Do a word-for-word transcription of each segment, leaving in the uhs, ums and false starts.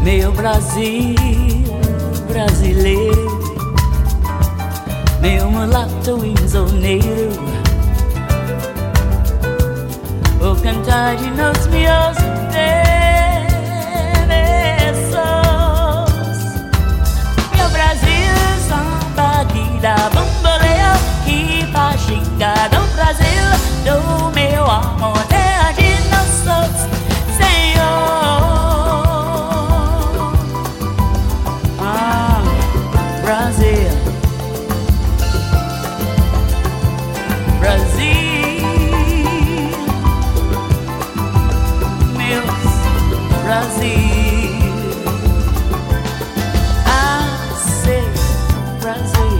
Meu Brasil brasileiro, meu mulato insoneiro, vou cantar de nos meus versos. Meu Brasil, samba que dá bamboleo, que faz xingar do Brasil, do meu amor, terra de nossos Senhor. Ah, Brasil, Brasil, meus Brasil, ah, sei, Brasil,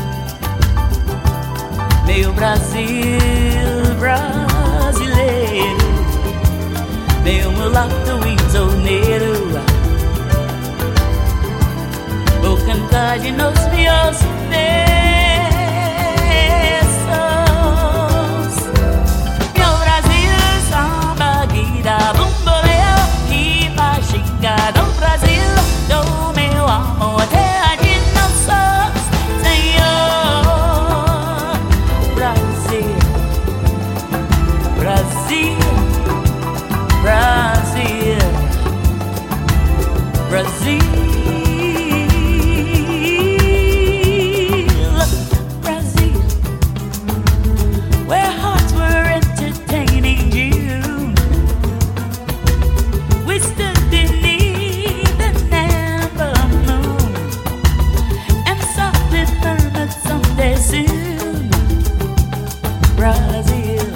meu Brasil brasileiro, meu mulato insoneiro, vou cantar de nos meus versos. Meu Brasil, samba, guida, bamboleo, que faz xingar do Brasil, do meu amor, terra de nossos Senhor. Brasil, Brasil, Brasil, Brasil. Brazil,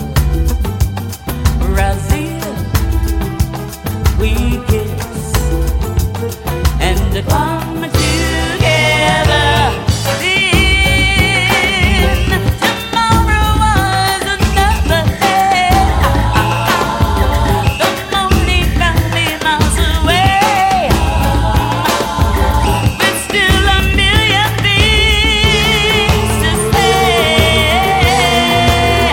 Brazil, we kiss and come together. Then tomorrow was another day. The morning found me miles away. There's still a million things to say.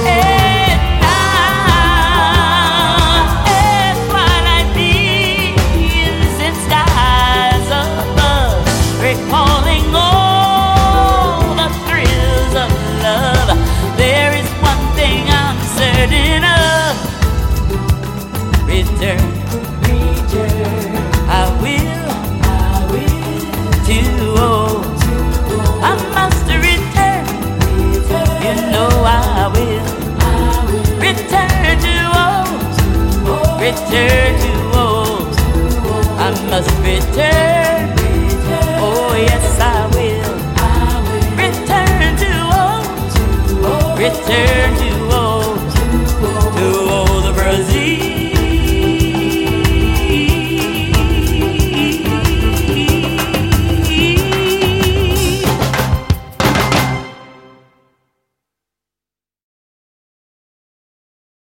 Recalling all the thrills of love, there is one thing I'm certain of. Return, return, I will, I will, to old, I must return, return, you know I will, I will. Return to old, return to old, I must return. Oh yes, I will. I will. Return to old, return to